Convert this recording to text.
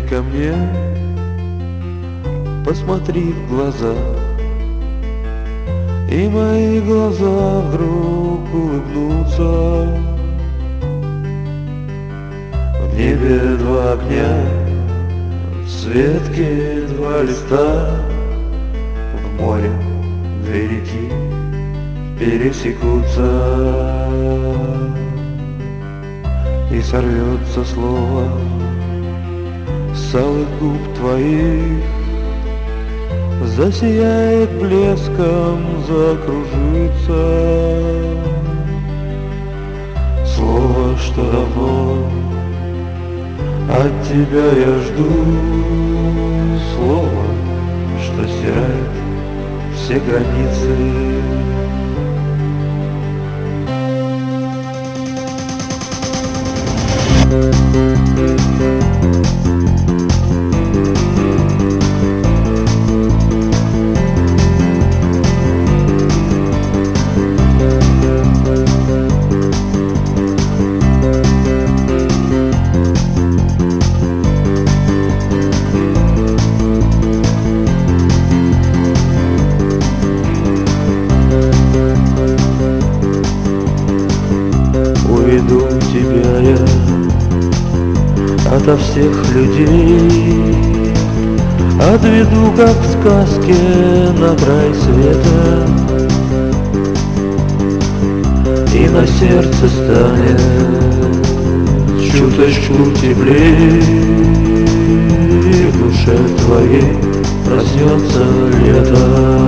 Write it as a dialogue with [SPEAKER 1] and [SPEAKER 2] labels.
[SPEAKER 1] ко мне, посмотри в глаза, и мои глаза вдруг улыбнутся. В небе два огня, в светке два листа, в море две реки пересекутся, и сорвется слово с алых губ твоих, засияет блеском, закружится. Слово, что давно от тебя я жду, слово, что стирает все границы. Уведу тебя я ото всех людей, отведу, как в сказке, на край света, и на сердце станет чуточку теплей, и в душе твоей проснется лето.